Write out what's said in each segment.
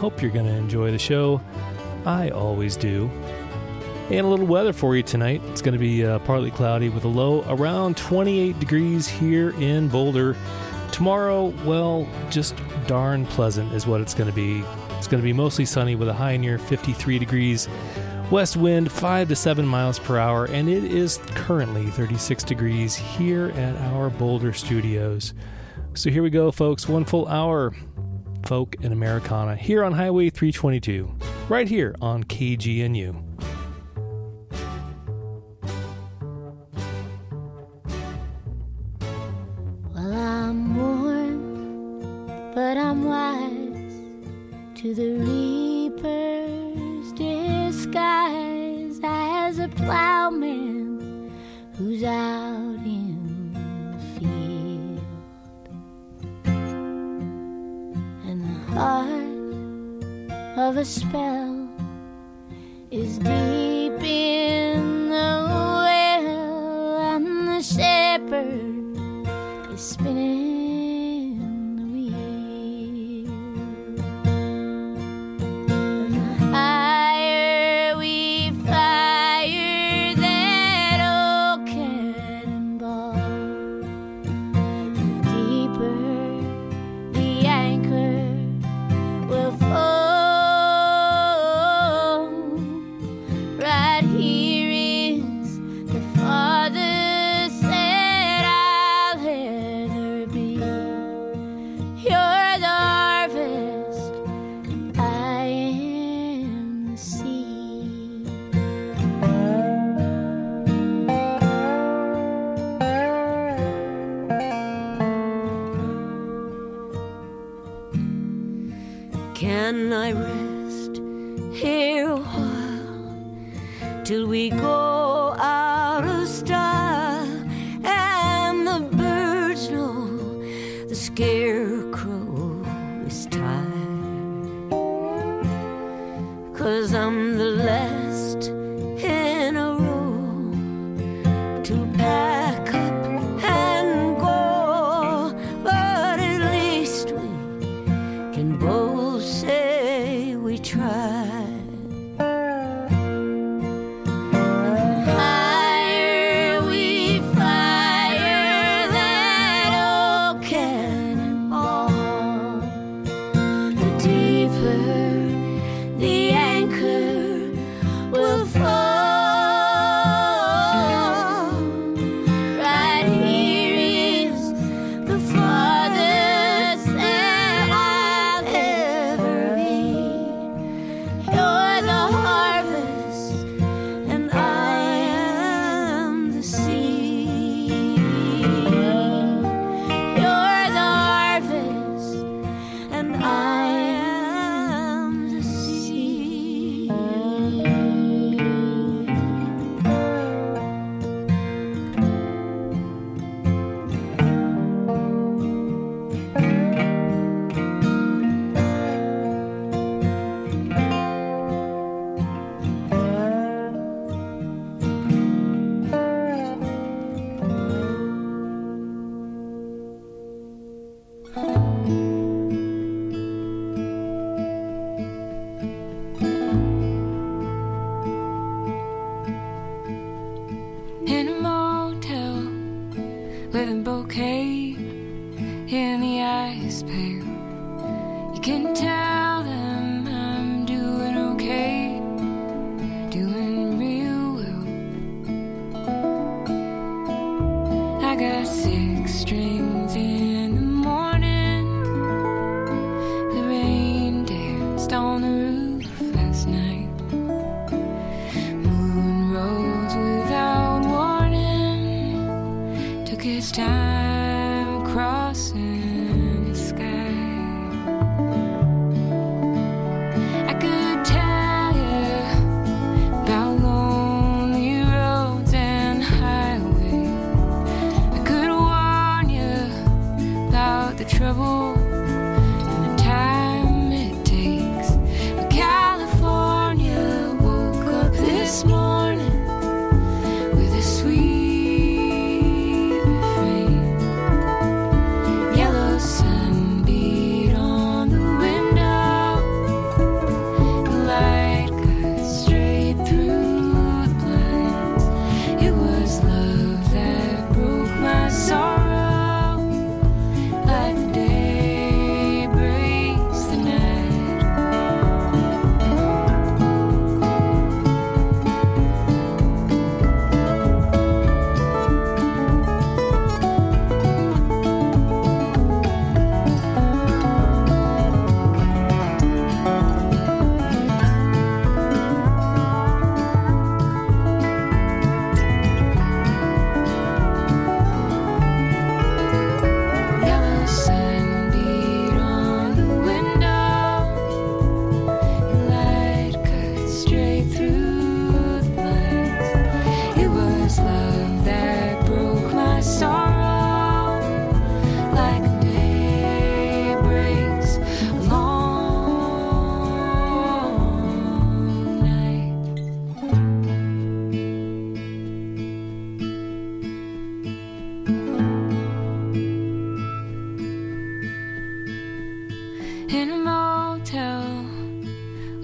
Hope you're going to enjoy the show. I always do. And a little weather for you tonight. It's going to be partly cloudy with a low around 28 degrees here in Boulder. Tomorrow, well, just darn pleasant is what it's going to be. It's going to be mostly sunny with a high near 53 degrees. West wind 5 to 7 miles per hour, and it is currently 36 degrees here at our Boulder studios. So here we go, folks. 1 full hour folk and Americana here on Highway 322, right here on KGNU. Well, I'm warm, but I'm wise to the reaper's disguise as a plowman who's out in the field. And the heart of a spell is deep in the well, and the shepherd is spinning the wheel. And the higher we fire that old cannonball, the deeper the anchor will fall. Right here is the farthest that I'll ever be. You're the harvest, I am the seed. Can I rest here a while till we go out of style and the birds know the scarecrow is tired? 'Cause I'm the last in a row to pack up and go, but at least we can both say we tried. Higher we fire that old cannonball, the deeper the anchor will fall. Right here is the farthest that I'll ever be. You're the harvest, and I am the seed. You're the harvest, and I am the seed. In a motel with a bouquet in the ice pail, you can tell them I'm doing okay, doing real well. I got 6 strings in the morning. The rain danced on the roof last night. Moon rose without warning, took its time crossing the sky. I could tell you about lonely roads and highways. I could warn you about the trouble and the time it takes. But California woke up this morning with a sweet refrain.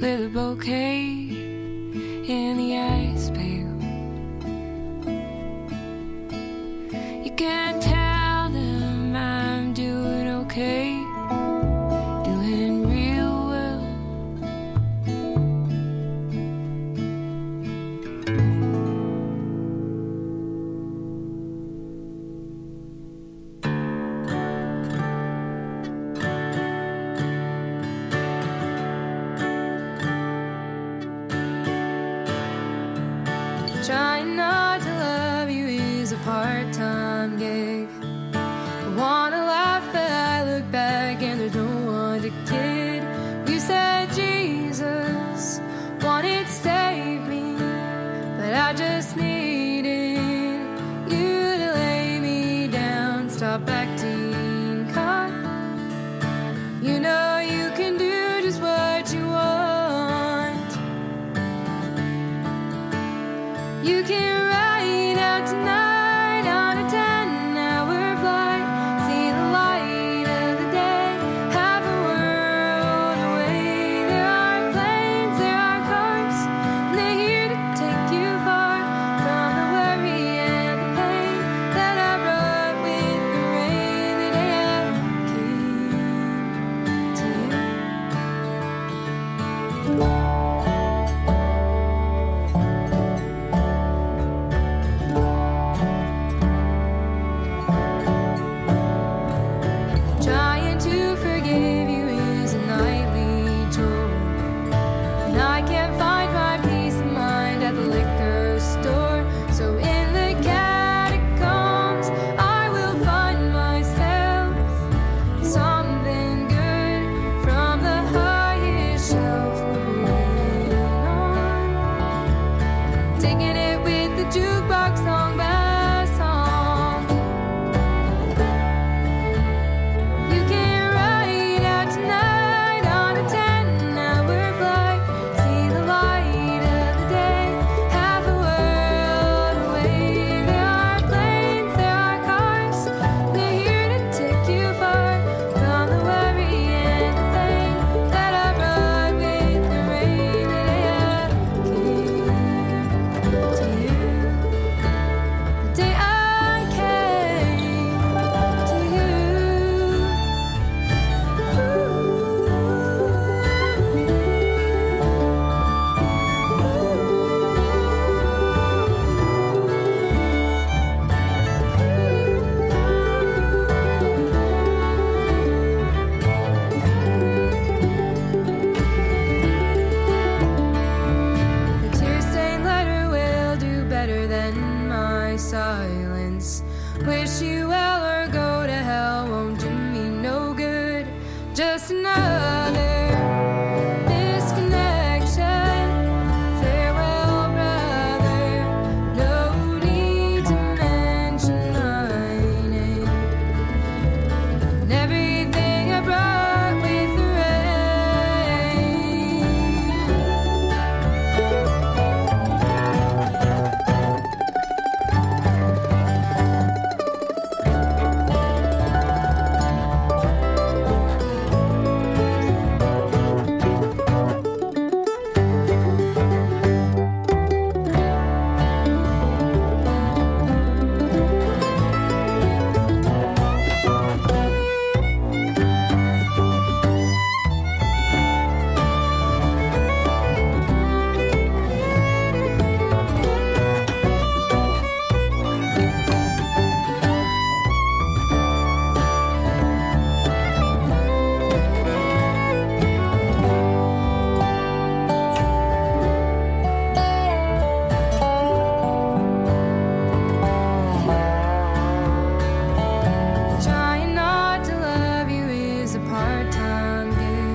with a bouquet in the ice pail. You can tell them I'm doing okay, doing real well. Trying not to love you is a part-time gig. I wanna laugh, but I look back and there's no one to kid. You said Jesus wanted to save me, but I just needed you to lay me down. Stop acting caught. You know you can do just what you want. You can ride out tonight on a 10-hour flight, see the light of the day, have a world away. There are planes, there are cars, and they're here to take you far from the worry and the pain that I brought with the rain the day I came to you. Trying to forgive you is a nightly chore, and I can't find my peace of mind at the liquor store. So in the catacombs I will find myself something good from the highest shelf. Moving on, taking it with the jukebox song by song. You can ride out tonight on a 10-hour flight, see the light of the day, have a world away. There are planes, there are cars, they're here to take you far from the worry and the pain that I brought with the rain the day I came to you. The day I came to you. The tear-stained letter will do better than my silence. Wish you well or go to hell won't do me no good. Just another disconnection. Farewell, brother. No need to mention my name. And everything I brought with the rain. Trying not to love you is a part-time gig.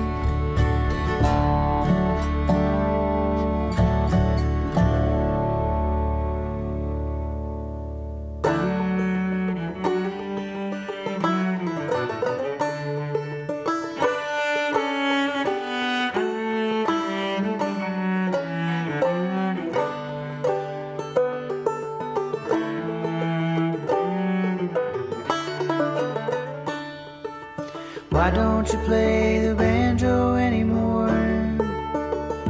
Why don't you play the banjo anymore?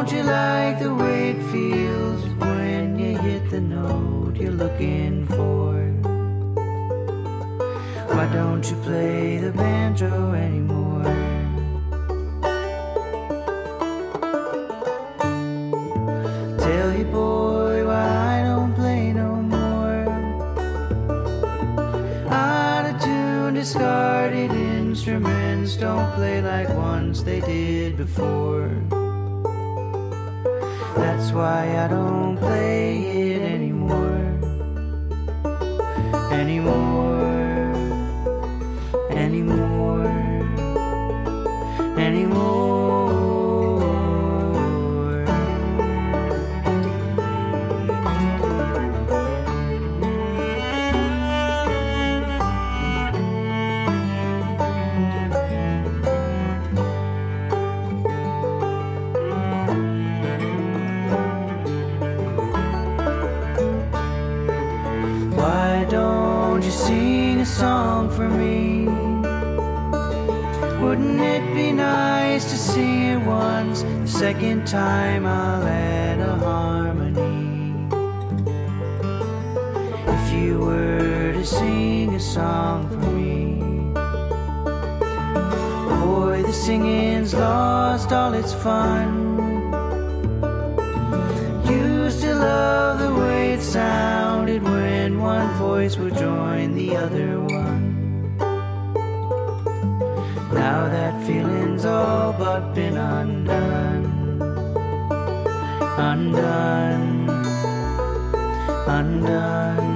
don't you like the way it feels when you hit the note you're looking for? Why don't you play the banjo anymore? Tell you, boy, why I don't play no more. Out of tune, discarded instruments don't play like once they did before. That's why I don't play it anymore. Anymore. Anymore. Anymore. Why don't you sing a song for me? Wouldn't it be nice to see it once? The second time I'll add a harmony. If you were to sing a song for me. Boy, the singing's lost all its fun. Used to love the way it sounded when one voice would join the other one. Now that feeling's all but been undone. Undone. Undone.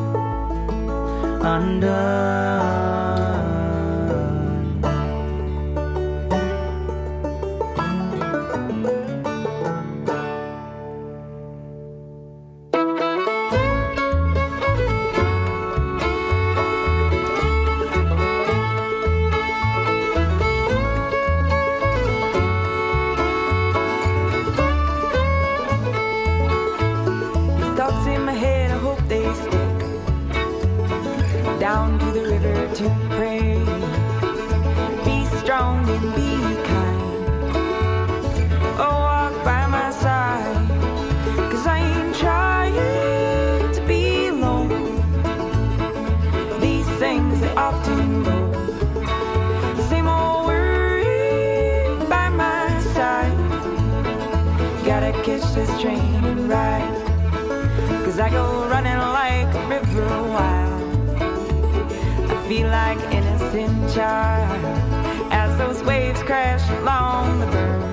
Undone. Thoughts in my head, I hope they stick. Down to the river to pray. Be strong and be kind. Oh, walk by my side. 'Cause I ain't trying to be alone. These things they often go. Same old worry by my side. Gotta catch this train and ride. 'Cause I go running like a river wild. I feel like an innocent child as those waves crash along the burn.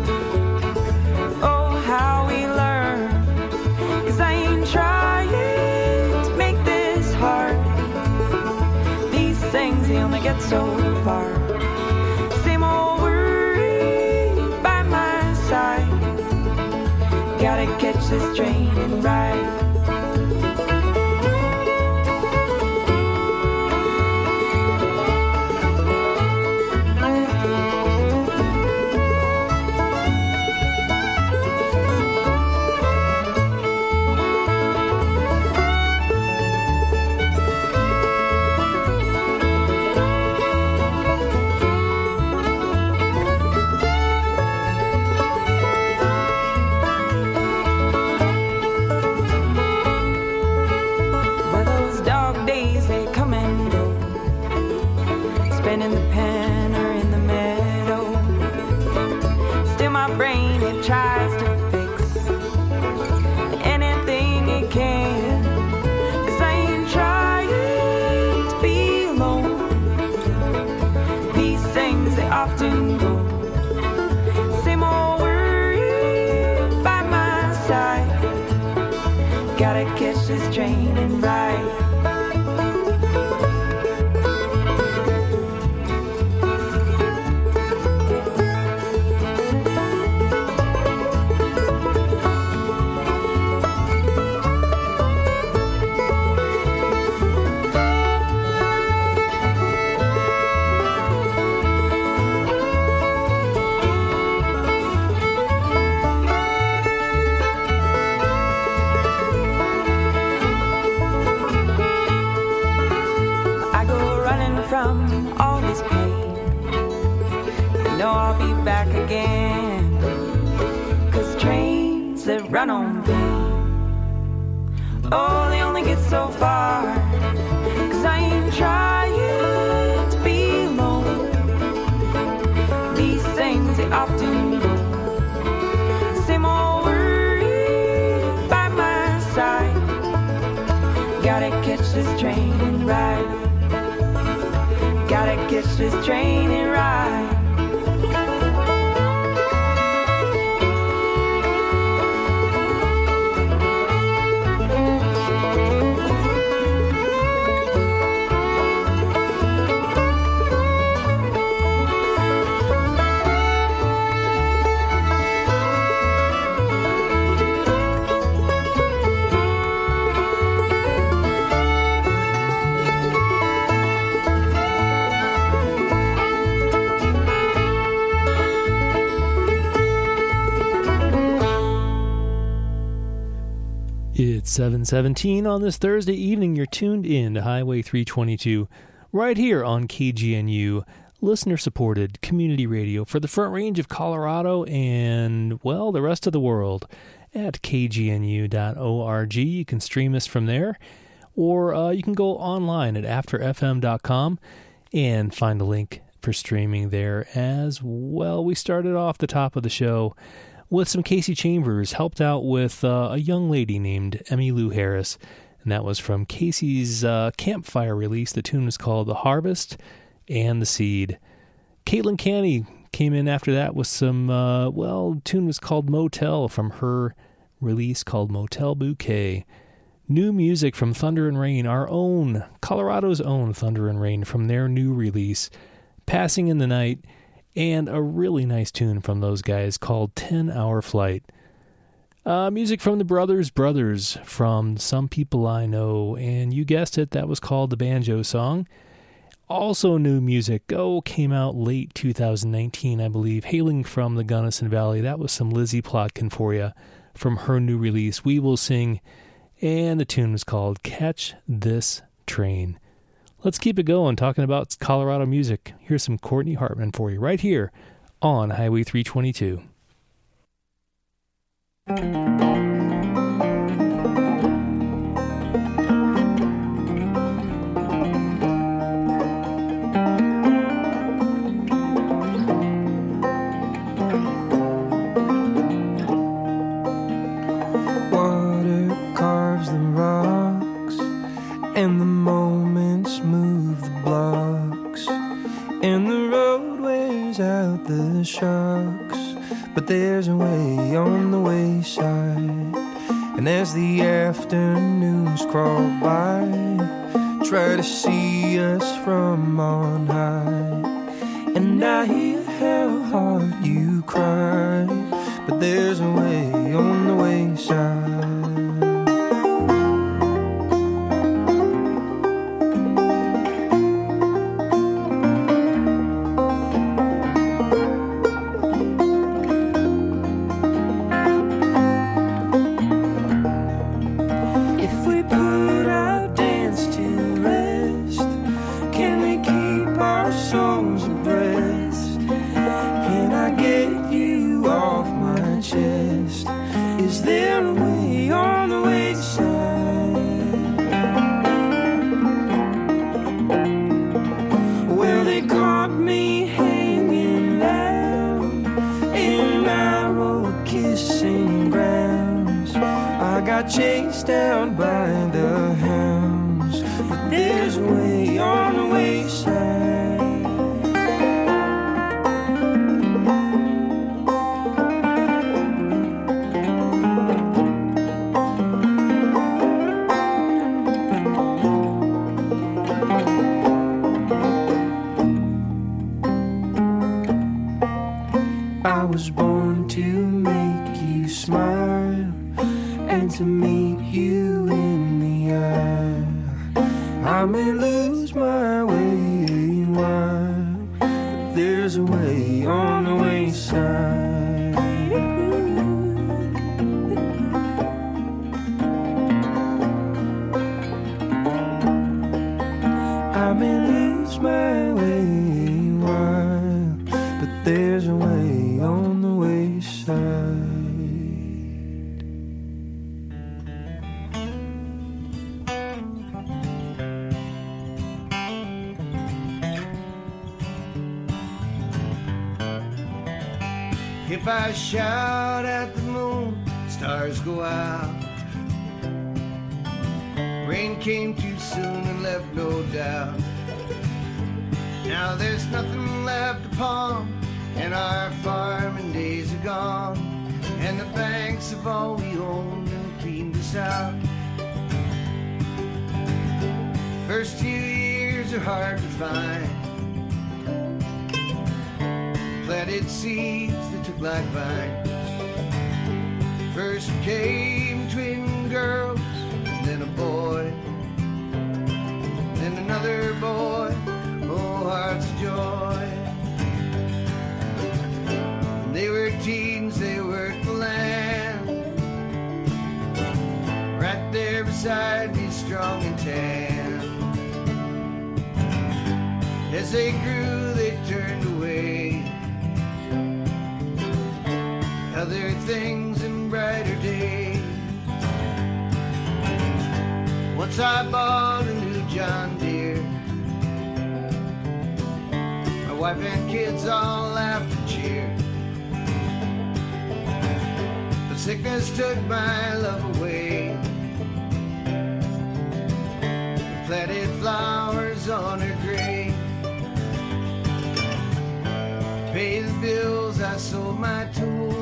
Oh, how we learn. 'Cause I ain't trying to make this hard. These things, they only get so far. Same old worry by my side. Gotta catch this train and ride. In the pen or in the meadow, still my brain it tries to fix anything it can. 'Cause I ain't trying to be alone. These things they often go. Same old worry by my side. Gotta catch this train and ride. From all this pain, I know I'll be back again. 'Cause that run on pain. Oh, they only get so far, 'cause I ain't trying to be alone. These things, they often go. Same old worry by my side. Gotta catch this train and ride. Gotta catch this train and ride. It's 7:17 on this Thursday evening. You're tuned in to Highway 322 right here on KGNU, listener-supported community radio for the Front Range of Colorado and, well, the rest of the world at kgnu.org. You can stream us from there, or you can go online at afterfm.com and find a link for streaming there as well. We started off the top of the show with some Casey Chambers, helped out with a young lady named Emmylou Harris, and that was from Casey's Campfire release. The tune was called The Harvest and the Seed. Caitlin Canny came in after that with some, the tune was called Motel from her release called Motel Bouquet. New music from Thunder and Rain, our own, Colorado's own Thunder and Rain, from their new release, Passing in the Night, and a really nice tune from those guys called 10-Hour Flight. Music from the Brothers from Some People I Know, and you guessed it, that was called The Banjo Song. Also new music, came out late 2019, I believe, hailing from the Gunnison Valley. That was some Lizzie Plotkin for you from her new release, We Will Sing, and the tune was called Catch This Train. Let's keep it going, talking about Colorado music. Here's some Courtney Hartman for you right here on Highway 322. Water carves the rocks, and the moments move the blocks, and the road wears out the shocks, but there's a way on the wayside. And as the afternoons crawl by, try to see us from on high, and I hear how hard you cry, but there's a way on the wayside. Chased down by the hounds, but there's a way on the wayside. I was born to make you smile and to meet you in the eye. I may lose my way a while, but there's a way on the wayside. I may lose my way a while, but there's a way on the wayside. If I shout at the moon, stars go out. Rain came too soon and left no doubt. Now there's nothing left upon, and our farming days are gone, and the banks of all we owned and cleaned us out. First few years are hard to find. Planted seeds that took like vines. First came twin girls, and then a boy, then another boy. Oh, hearts of joy. They were teens, they worked the land. Right there beside me, strong and tan. As they grew, they turned away. Other things and brighter days. Once I bought a new John Deere. My wife and kids all laughed and cheered. But sickness took my love away. Planted flowers on her grave. Pay the bills, I sold my tools.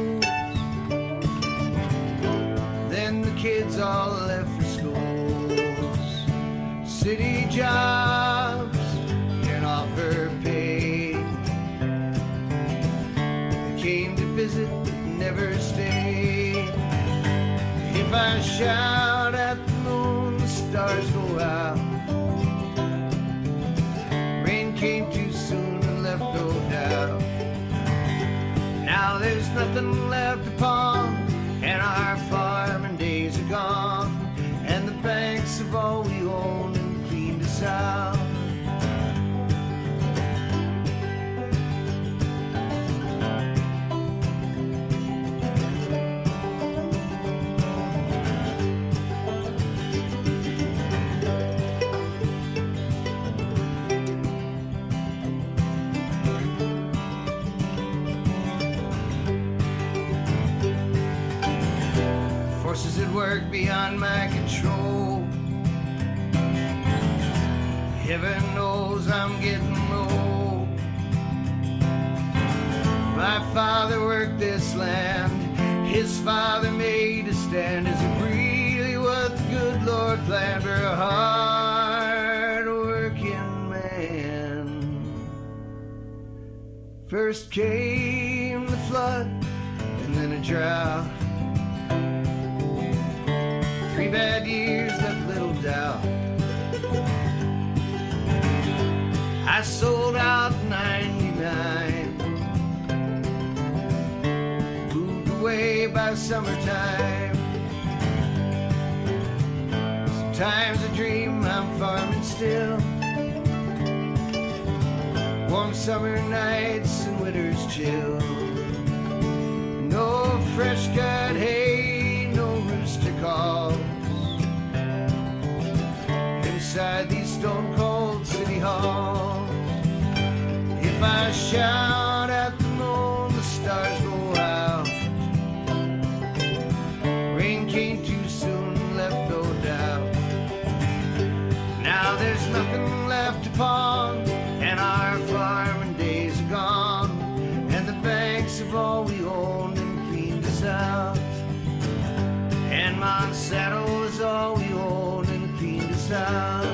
Then the kids all left for schools. City jobs can offer pay. They came to visit but never stayed. If I shout at the moon, the stars go out. Rain came too soon and left no doubt. Now there's nothing left upon, and our farming days are gone, and the banks of all we owned and cleaned us out. Forces at work beyond my control. Heaven knows I'm getting old. My father worked this land. His father made a stand. Is it really what the good Lord planned for a hard-working man? First came the flood, and then a drought. 3 bad years left little doubt. I sold out in '99, moved away by summertime. Sometimes I dream I'm farming still. Warm summer nights and winters chill. No fresh cut hay, no rooster calls inside these stone cold city halls. If I shout at the moon, the stars go out. Rain came too soon and left no doubt. Now there's nothing left upon, and our farming days are gone, and the banks of all we owned and cleaned us out. And Monsanto is all we owned and cleaned us out.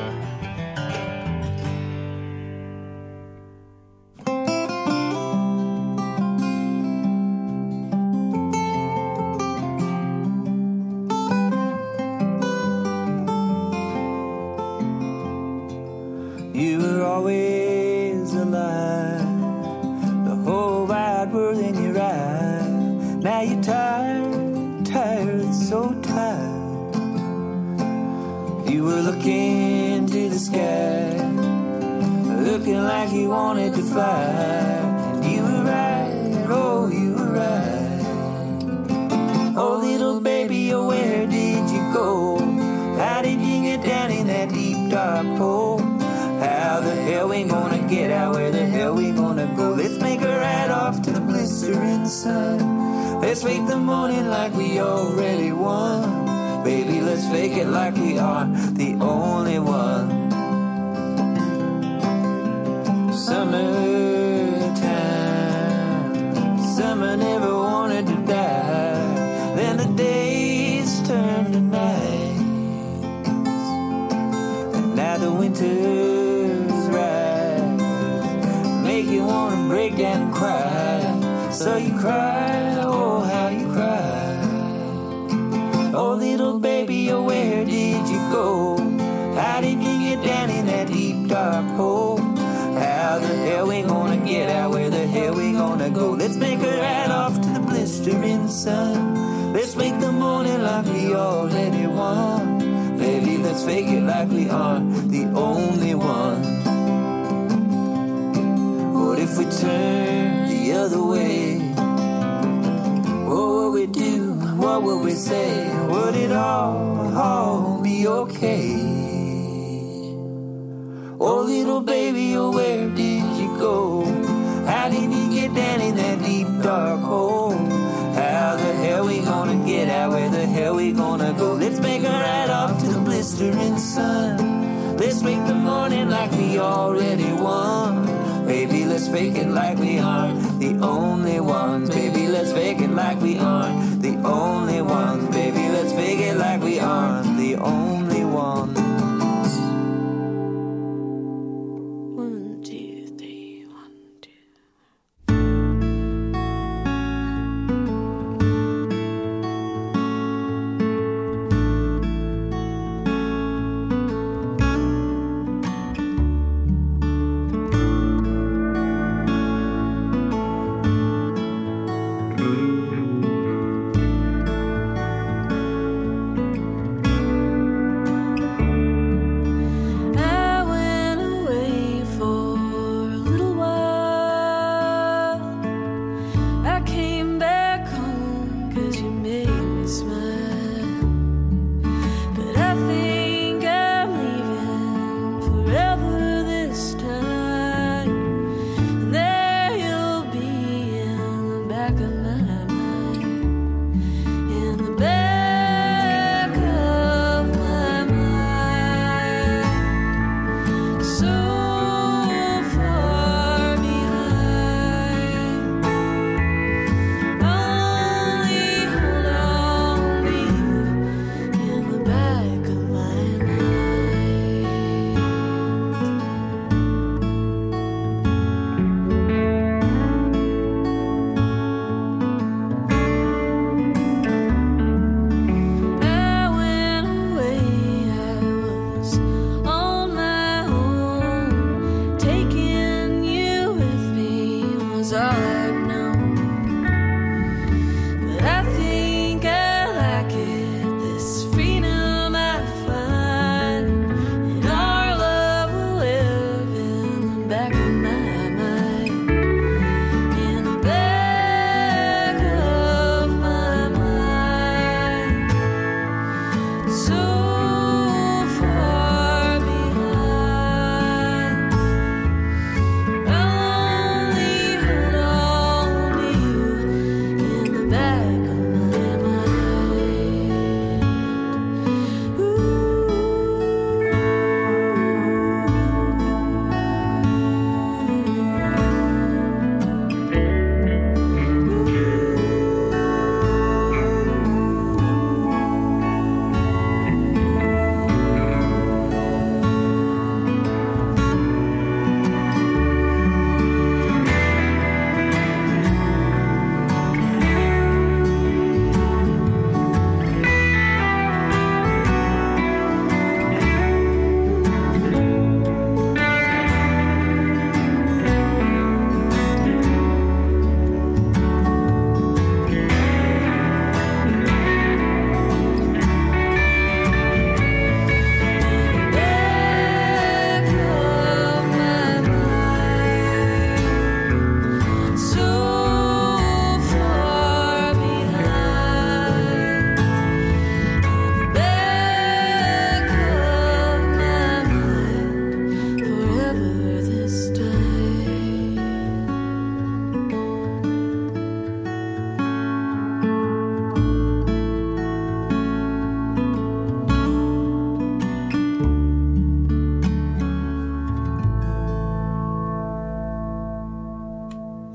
You were always alive, the whole wide world in your eye. Now you're tired, so tired. You were looking to the sky, looking like you wanted to fly. And you were right, oh, you were right. Oh, little baby, oh, where did you go? How did you get down in that deep dark hole? How the hell we gonna get out? Where the hell we gonna go? Let's make a ride off to the blistering sun. Let's make the morning like we already won. Baby, let's fake it like we are the only one. Summertime, summer never wanted to die. Then the days turn to nights, and now the winter's rise, make you wanna break down and cry. So you cry, oh how you cry. Oh little baby, oh where did you go? How did you get down in that deep dark hole? How the hell we gonna get out? Where the hell we gonna go? Let's make a ride off to the blistering sun. Let's make the morning like we already won. Baby, let's fake it like we are the only one. What if we turn the other way? What would we do? What would we say? Would it all be okay? Oh little baby, oh where did you go? How did you get down in that deep dark hole? How the hell we gonna get out? Where the hell we gonna go? Let's make a ride off to the blistering sun. Let's make the morning like we already won. Baby, let's fake it like we aren't the only ones. Baby, let's fake it like we aren't the only ones. Baby, let's fake it like we aren't the only ones.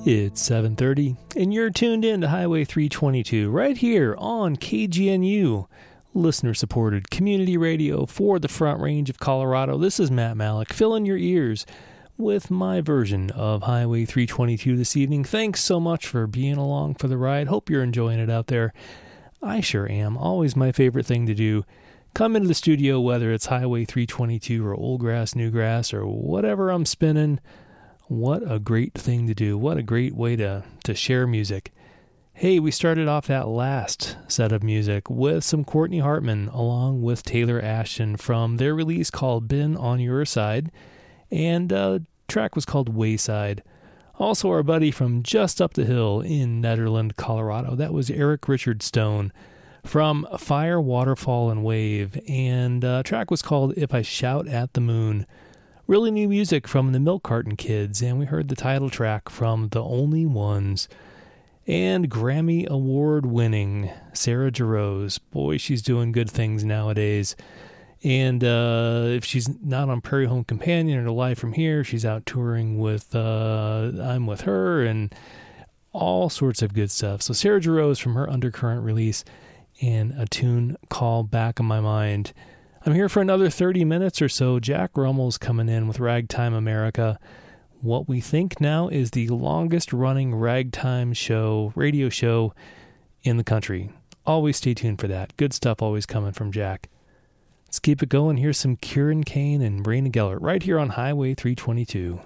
It's 7:30, and you're tuned in to Highway 322 right here on KGNU, listener-supported community radio for the Front Range of Colorado. This is Matt Malik, filling your ears with my version of Highway 322 this evening. Thanks so much for being along for the ride. Hope you're enjoying it out there. I sure am. Always my favorite thing to do. Come into the studio, whether it's Highway 322 or Old Grass, New Grass, or whatever I'm spinning. What a great thing to do. What a great way to share music. Hey, we started off that last set of music with some Courtney Hartman along with Taylor Ashton from their release called Been On Your Side, and the track was called Wayside. Also our buddy from just up the hill in Nederland, Colorado, that was Eric Richard Stone from Fire, Waterfall, and Wave, and the track was called If I Shout at the Moon. Really new music from the Milk Carton Kids, and we heard the title track from The Only Ones. And Grammy Award-winning Sarah Jarosz. Boy, she's doing good things nowadays. And if she's not on Prairie Home Companion or Live From Here, she's out touring with I'm With Her and all sorts of good stuff. So Sarah Jarosz from her Undercurrent release and a tune called Back in My Mind. I'm here for another 30 minutes or so. Jack Rummel's coming in with Ragtime America. What we think now is the longest running ragtime show, radio show in the country. Always stay tuned for that. Good stuff always coming from Jack. Let's keep it going. Here's some Kieran Kane and Raina Gellert right here on Highway 322.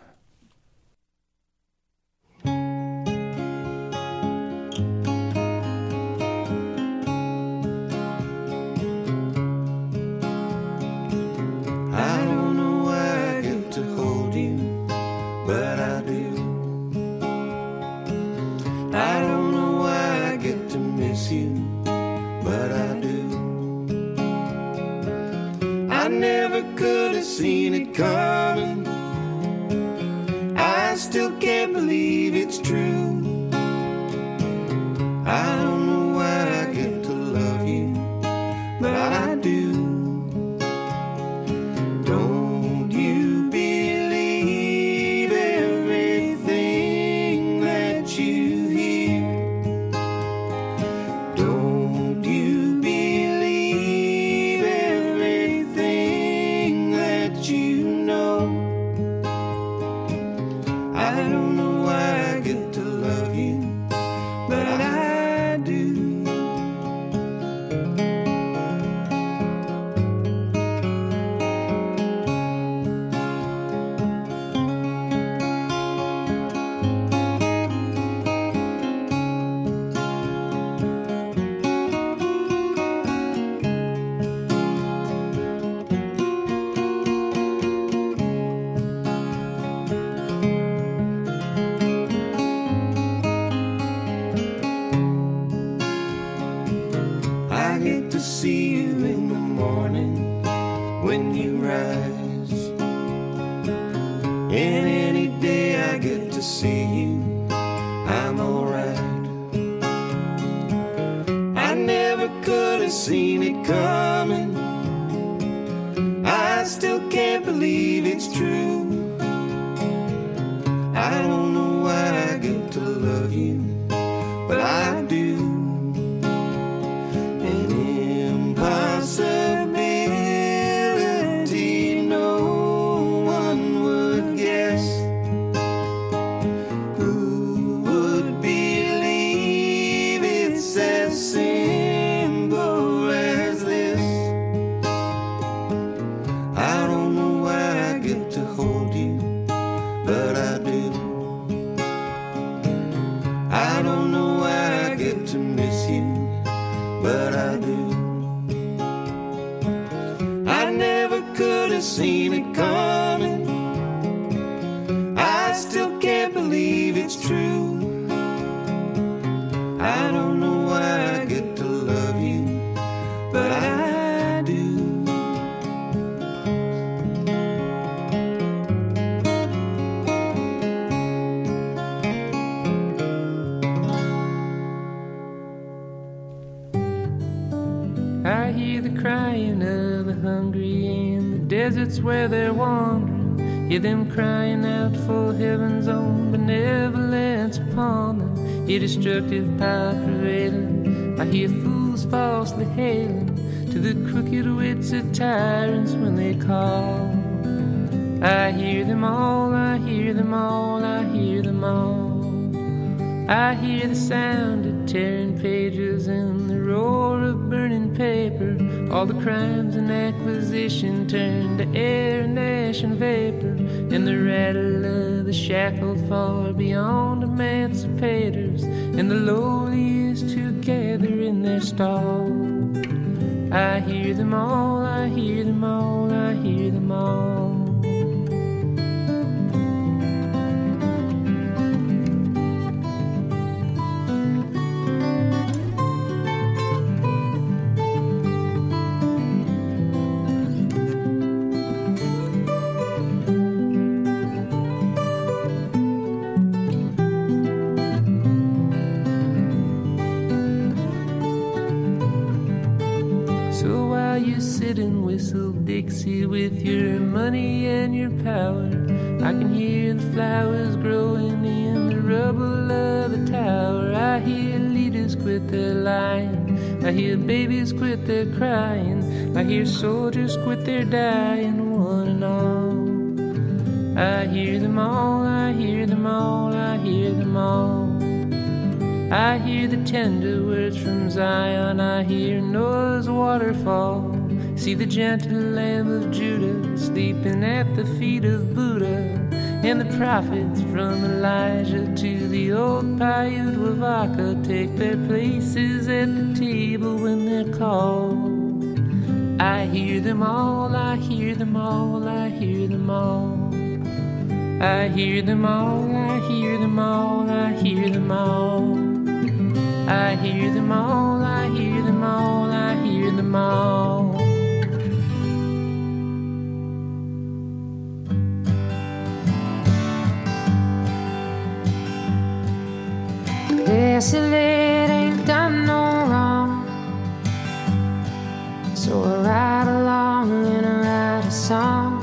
I don't know why I get to hold you, but I do. I don't know why I get to miss you, but I do. I never could have seen it coming. I still can't believe it's true. I don't know why I get to love you, but I do. Don't you believe everything that you hear? Don't you believe everything that you know? I don't know why I get to love you, but I do. I get to see you in the morning when you rise. And any day I get to see you, I'm alright. I never could have seen it coming. I still can't believe it's true. I don't know why I get to love you, but I do. An impossibility no one would guess. Who would believe it's as simple as this? I don't know why I get to hold you, but I do. I don't know why I get to miss you, but I do. I never could have seen it coming. I still can't believe it's true. I don't know why I get to love you, but I do. I hear the crying of the hungry in the deserts where they're wandering. Hear them crying out for heaven's own benevolence upon them, a destructive power prevailing. I hear fools falsely hailing to the crooked wits of tyrants when they call. I hear them all, I hear them all, I hear them all. I hear the sound of tearing pages and the roar of burning paper. All the crimes and acquisition turn to air and ash and vapor, and the rattle of the shackled far beyond emancipators, and the lowliest who gather in their stall. I hear them all, I hear them all, I hear them all. Dixie with your money and your power. I can hear the flowers growing in the rubble of the tower. I hear leaders quit their lying. I hear babies quit their crying. I hear soldiers quit their dying, one and all. I hear them all, I hear them all, I hear them all. I hear the tender words from Zion. I hear Noah's waterfall. See the gentle Lamb of Judah sleeping at the feet of Buddha, and the prophets from Elijah to the old Paiute Wavaka take their places at the table when they're called. I hear them all, I hear them all, I hear them all. I hear them all, I hear them all, I hear them all. I hear them all, I hear them all, I hear them all. Desolate ain't done no wrong, so I ride along and I write a song.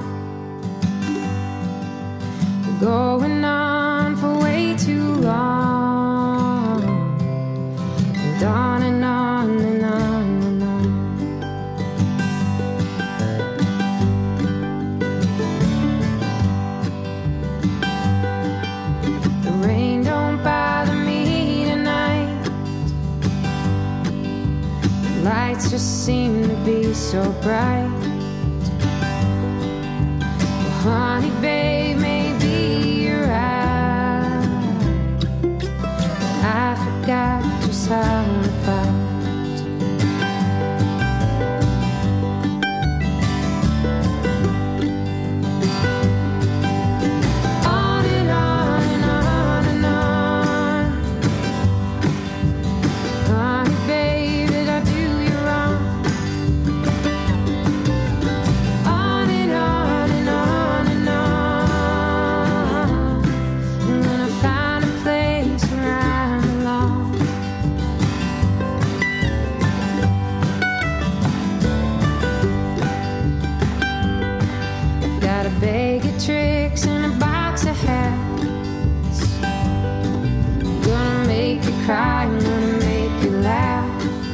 We're going on for way too long, and on and on and on and on. The rain don't bother me, lights just seem to be so bright. Well, honey, babe, maybe you're right. I forgot just how I felt. On and on and on and on. Honey, babe, did I do you wrong? On and on and on and on. And then I find a place where I belong. I've got a bag of tricks and a box of hats. I'm gonna make you cry, I'm gonna make you laugh.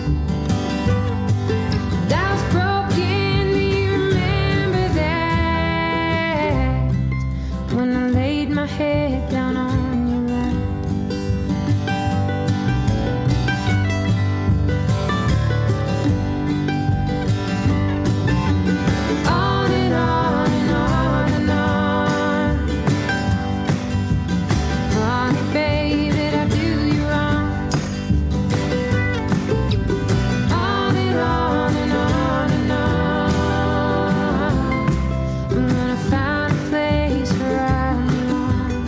That was broken, do you remember that? When I laid my head down on your lap. On and on and on and on. Honey, babe, did I do you wrong? On and on and on and on. I'm gonna find a place where I belong.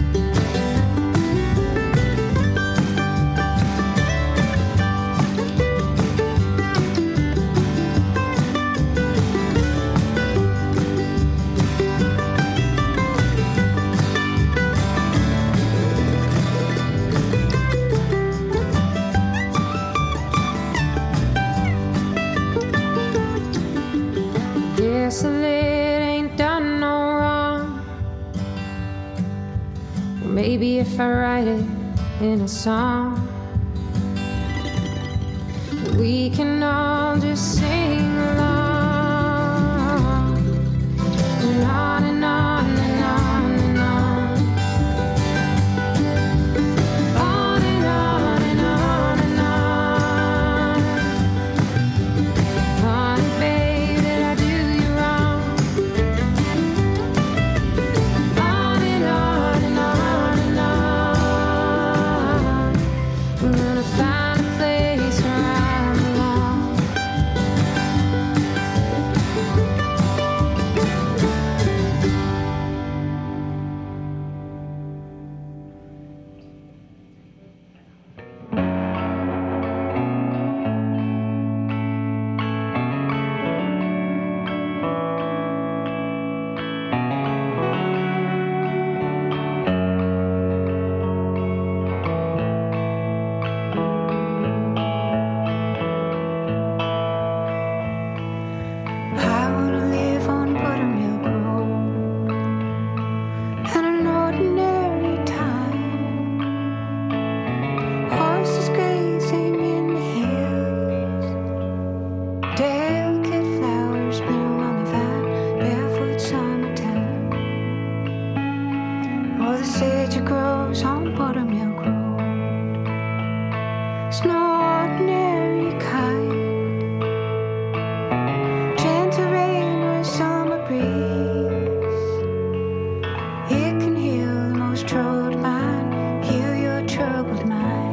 Desolate ain't done no wrong. Well, maybe if I write it, in a song. We can all just sing along, and on and on and on and on, on and on and on and on. Honey, babe, did I do you wrong? On and on and on and on. We're gonna find a place where I belong. I wanna live on Buttermilk Road at an ordinary time. Horses grazing in the hills, delicate flowers bloom on the vine, barefoot summertime. Oh, the sage grows on Buttermilk Road. It's no ordinary kind. Gentle rain or a summer breeze, it can heal the most troubled mind, heal your troubled mind.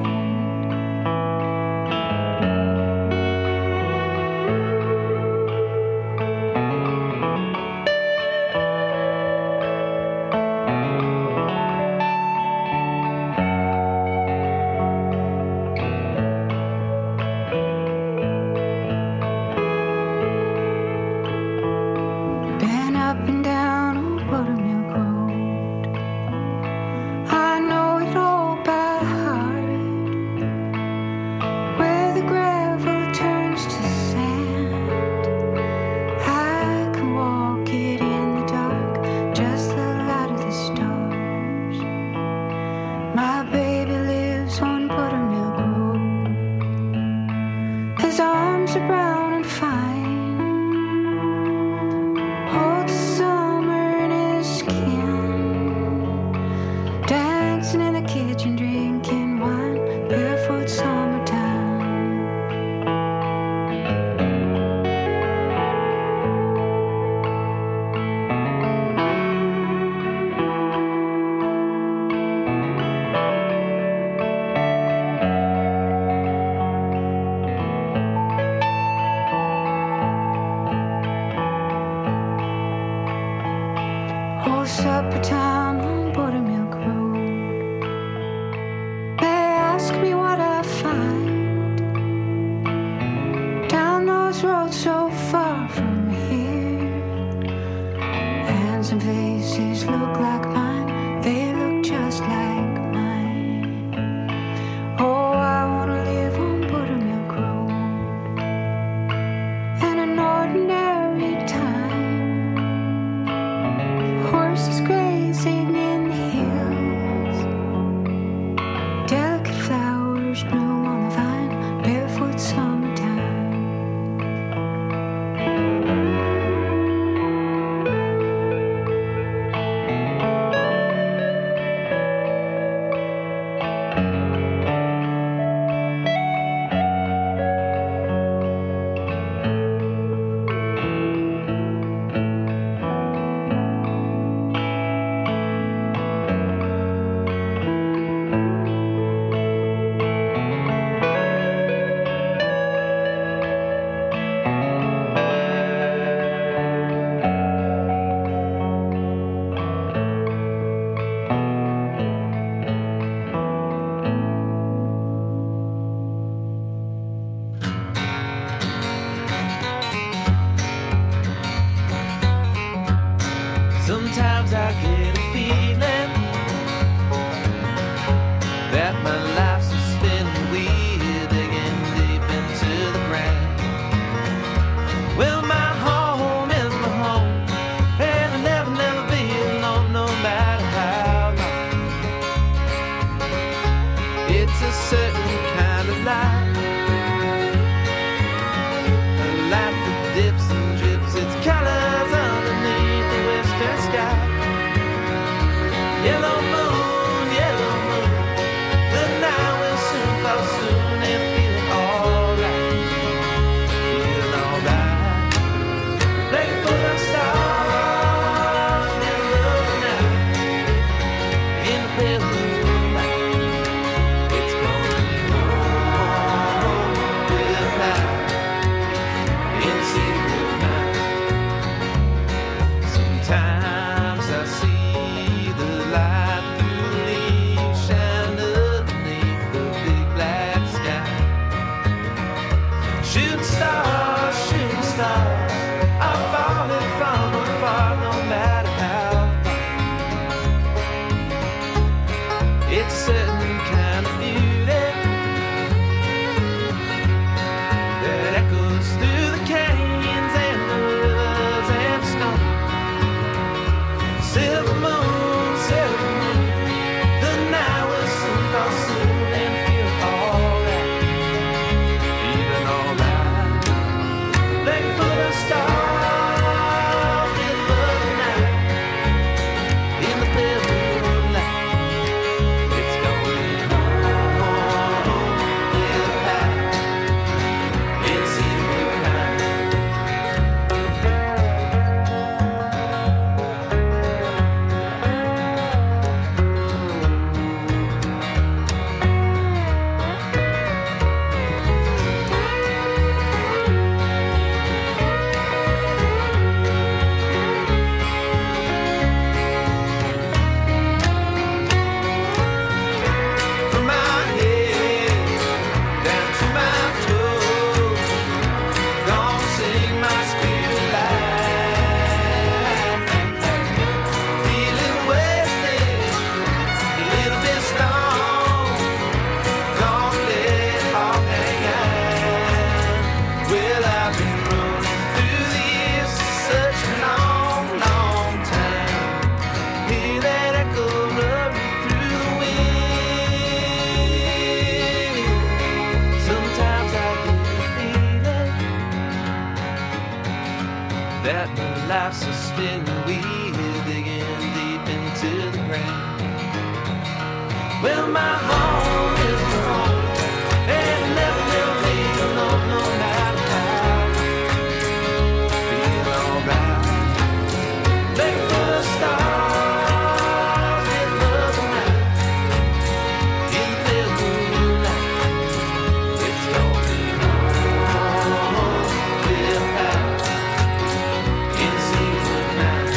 life's a spinning wheel digging deep into the ground. Well, my home is my home, and I never will leave alone, no matter how. Feel alright, looking for the stars in the night, in the pale moonlight. It's gonna be long without in season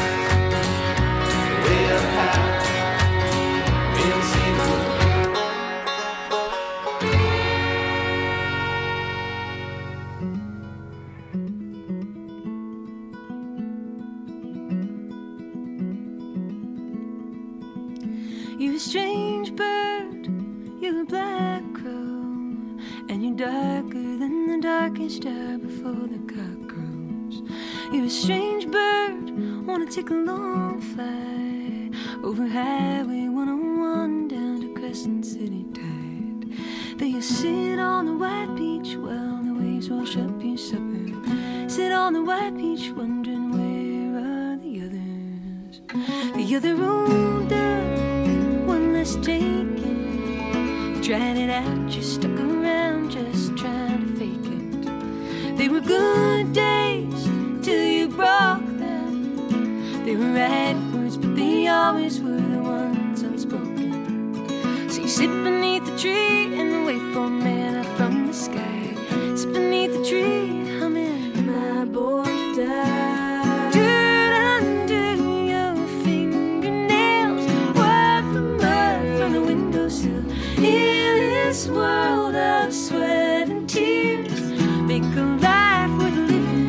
now, without in season. You a strange bird, you a black crow, and you're darker than the darkest star before the cock crows. You're a strange bird, wanna take a long flight over Highway 101 down to Crescent City Tide. There you sit on the white beach while the waves wash up your suburb. Sit on the white beach wondering where are the others. The other older, one less taken. You tried it out, you stuck around just trying to fake it. They were good days till you broke them. They were right words, but they always were the ones unspoken. So you sit beneath the tree and wait for manna from the sky. Sit beneath the tree, humming, my born to die. Dirt under your fingernails, wipe the mud from the windowsill. In this world of sweat and tears, make a life worth living.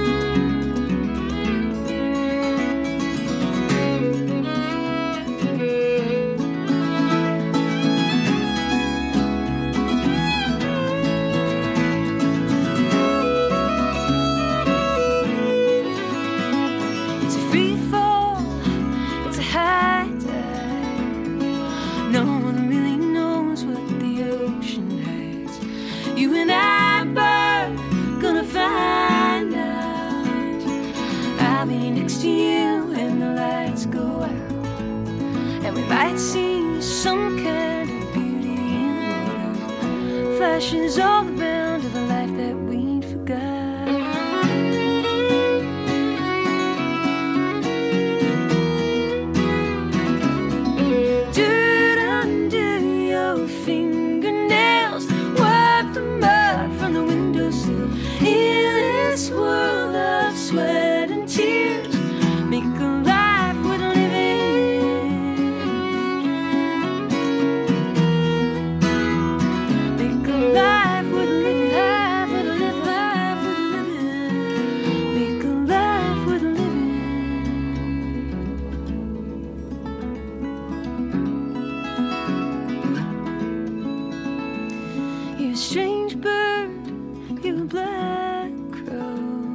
It's a free fall, it's a high tide. No one really knows what the ocean hides. You and I both gonna find out. I'll be next to you when the lights go out, and we might see some kind of beauty in the water. Flashes all around of the life that we'd forgot. Dirt under your fingernails, wipe the mud from the windowsill. In this world of sweat and tears, make a life worth living. Make a life worth living, life worth living, life worth living. Make a life worth living. You're a strange bird, you're a black crow.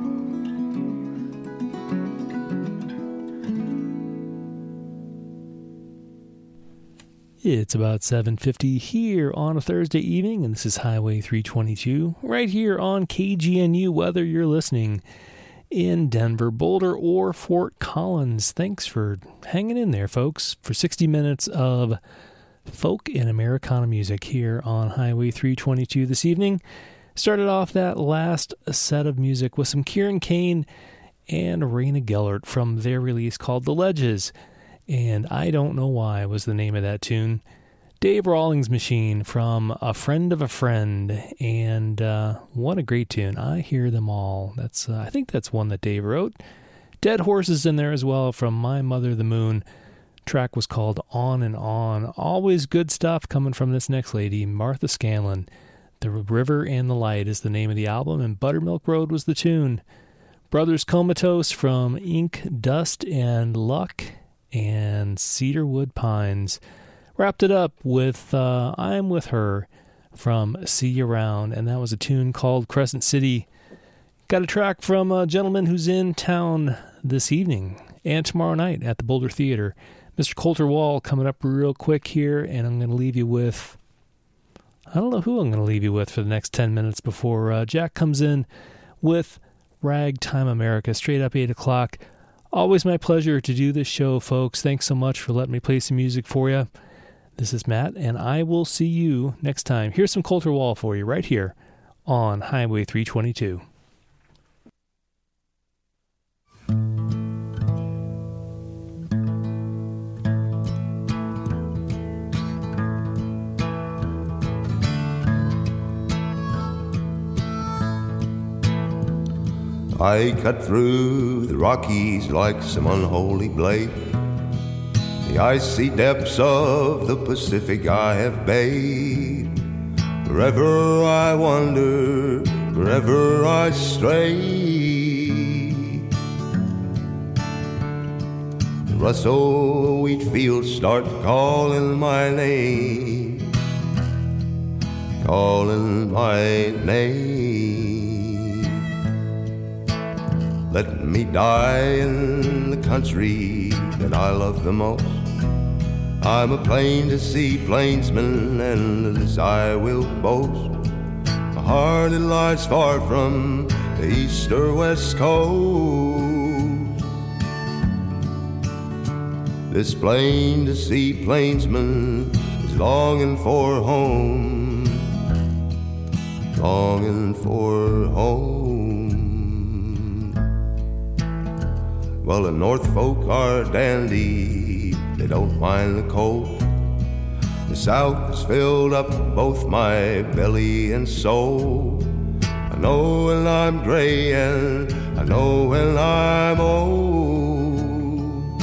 It's about 7:50 here on a Thursday evening, and this is Highway 322, right here on KGNU, whether you're listening in Denver, Boulder, or Fort Collins. Thanks for hanging in there, folks, for 60 minutes of folk and Americana music here on Highway 322 this evening. Started off that last set of music with some Kieran Kane and Raina Gellert from their release called The Ledges. And I Don't Know Why was the name of that tune. Dave Rawlings Machine from A Friend of a Friend. And what a great tune. I Hear Them All. That's I think that's one that Dave wrote. Dead Horses in there as well from My Mother the Moon. Track was called On and On. Always good stuff coming from this next lady, Martha Scanlon. The River and the Light is the name of the album, and Buttermilk Road was the tune. Brothers Comatose from Ink, Dust, and Luck, and Cedarwood Pines. Wrapped it up with I'm With Her from See You Around, and that was a tune called Crescent City. Got a track from a gentleman who's in town this evening and tomorrow night at the Boulder Theater. Mr. Colter Wall coming up real quick here, and I'm going to leave you with, I don't know who I'm going to leave you with for the next 10 minutes before Jack comes in with Ragtime America, straight up 8 o'clock. Always my pleasure to do this show, folks. Thanks so much for letting me play some music for you. This is Matt, and I will see you next time. Here's some Colter Wall for you right here on Highway 322. I cut through the Rockies like some unholy blade. The icy depths of the Pacific I have bathed. Wherever I wander, wherever I stray, the rustle wheat fields start calling my name, calling my name. Let me die in the country that I love the most. I'm a plain-to-see plainsman, and as I will boast, my heart it lies far from the east or west coast. This plain-to-see plainsman is longing for home, longing for home. Well, the North folk are dandy, they don't mind the cold. The South has filled up both my belly and soul. I know when I'm gray and I know when I'm old.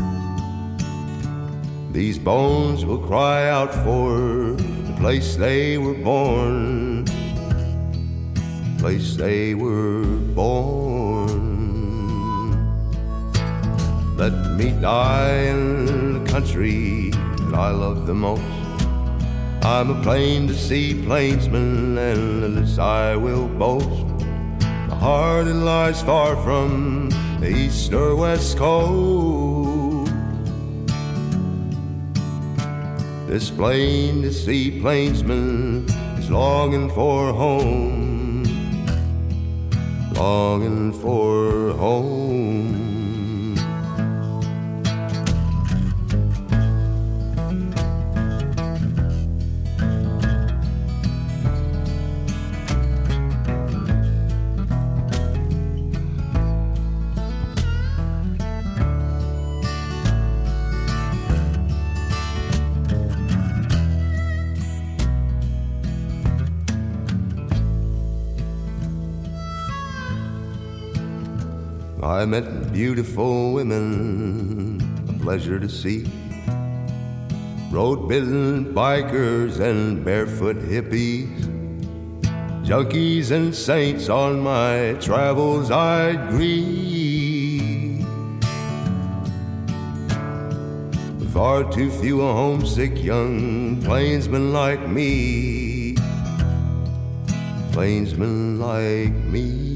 These bones will cry out for the place they were born, the place they were born. Let me die in the country that I love the most. I'm a plain-to-see plainsman, and this I will boast. My heart it lies far from the east or west coast. This plain-to-see plainsman is longing for home, longing for home. I met beautiful women, a pleasure to see. Road-bitten bikers and barefoot hippies, junkies and saints on my travels I'd greet. Far too few a homesick young plainsman like me, plainsman like me.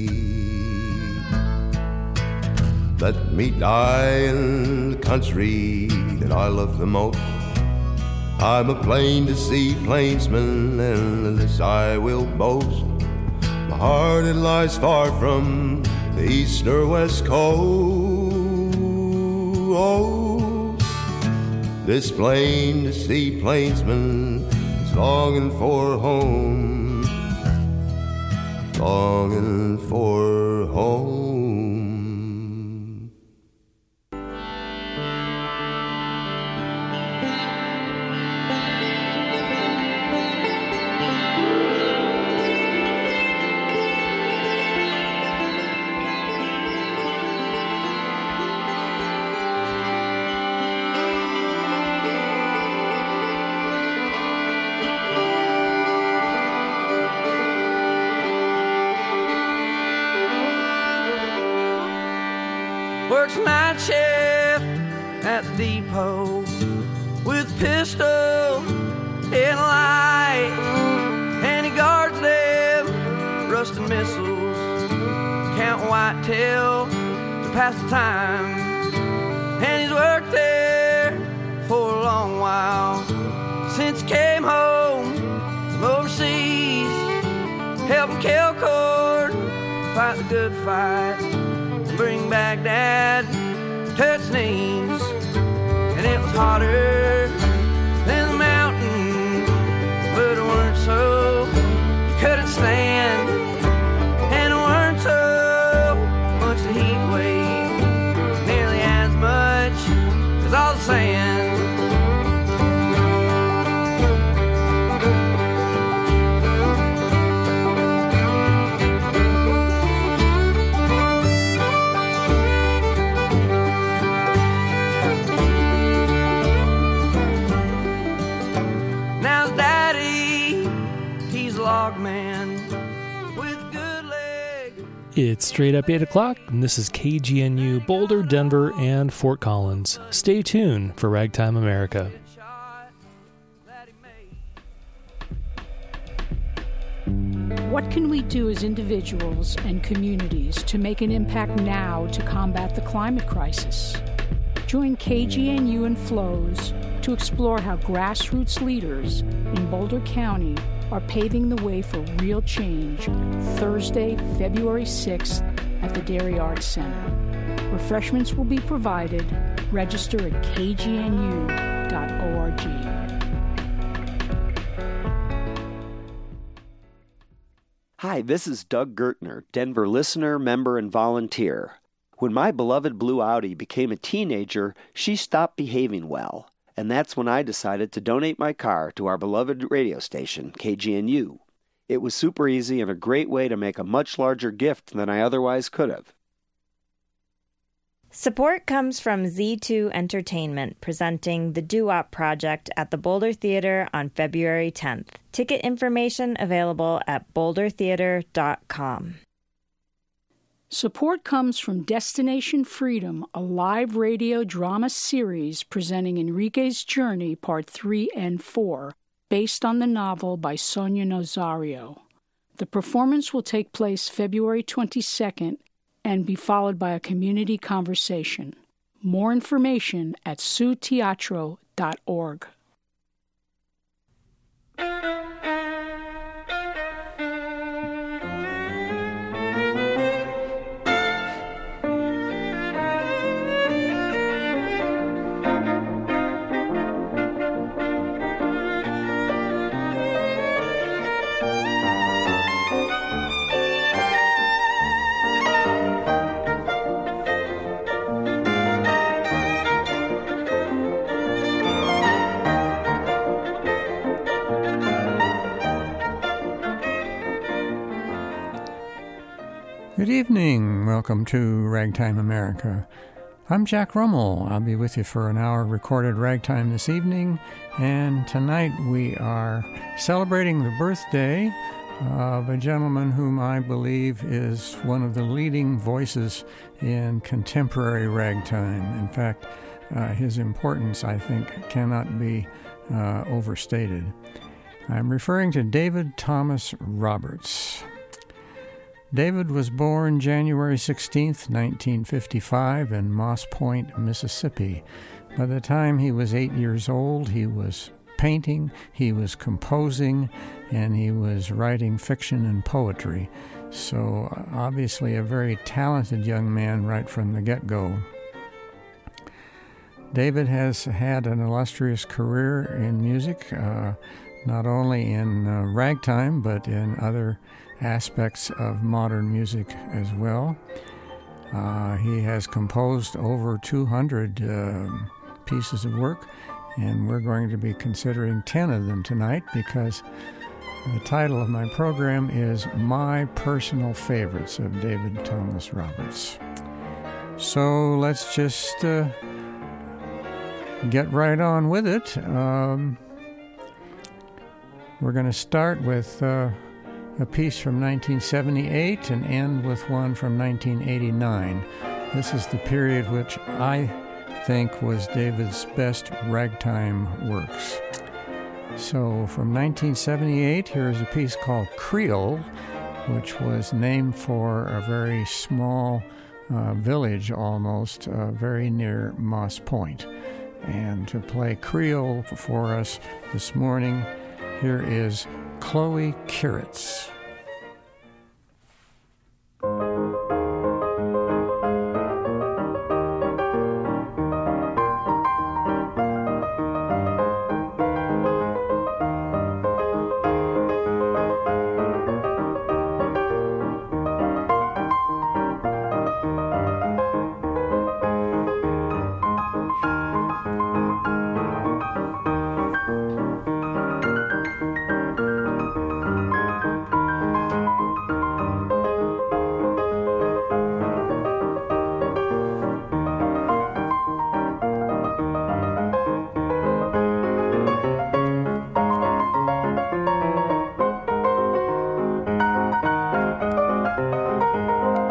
Let me die in the country that I love the most. I'm a plain-to-see plainsman, and this I will boast. My heart it lies far from the east or west coast. This plain-to-see plainsman is longing for home, longing for home. Works night shift at the depot with pistol and light, and he guards them rusting missiles, count whitetail to pass the time. And he's worked there for a long while since he came home from overseas, helping Kelcord fight the good fight. bring back Dad to its knees. And it was hotter than the mountains, but it weren't so you couldn't stand. And it weren't so much the heat wave, nearly as much as all the sand. It's straight up 8 o'clock, and this is KGNU, Boulder, Denver, and Fort Collins. Stay tuned for Ragtime America. What can we do as individuals and communities to make an impact now to combat the climate crisis? Join KGNU and Flows to explore how grassroots leaders in Boulder County are paving the way for real change Thursday, February 6th at the Dairy Arts Center. Refreshments will be provided. Register at kgnu.org. Hi, this is Doug Gertner, Denver listener, member, and volunteer. When my beloved Blue Audi became a teenager, she stopped behaving well. And that's when I decided to donate my car to our beloved radio station, KGNU. It was super easy and a great way to make a much larger gift than I otherwise could have. Support comes from Z2 Entertainment, presenting the Doo-Wop Project at the Boulder Theater on February 10th. Ticket information available at bouldertheater.com. Support comes from Destination Freedom, a live radio drama series presenting Enrique's Journey, Part 3 and 4, based on the novel by Sonia Nazario. The performance will take place February 22nd and be followed by a community conversation. More information at suteatro.org. Good evening. Welcome to Ragtime America. I'm Jack Rummel. I'll be with you for an hour of recorded ragtime this evening, and tonight we are celebrating the birthday of a gentleman whom I believe is one of the leading voices in contemporary ragtime. In fact, his importance, I think, cannot be overstated. I'm referring to David Thomas Roberts. David was born January 16, 1955, in Moss Point, Mississippi. By the time he was 8 years old, he was painting, he was composing, and he was writing fiction and poetry. So obviously a very talented young man right from the get-go. David has had an illustrious career in music, not only in ragtime, but in other aspects of modern music as well. He has composed over 200 pieces of work, and we're going to be considering 10 of them tonight because the title of my program is My Personal Favorites of David Thomas Roberts. So let's just get right on with it. We're going to start with a piece from 1978 and end with one from 1989. This is the period which I think was David's best ragtime works. So from 1978, here's a piece called Creole, which was named for a very small village almost, very near Moss Point. And to play Creole for us this morning, here is Chloe Kiritz.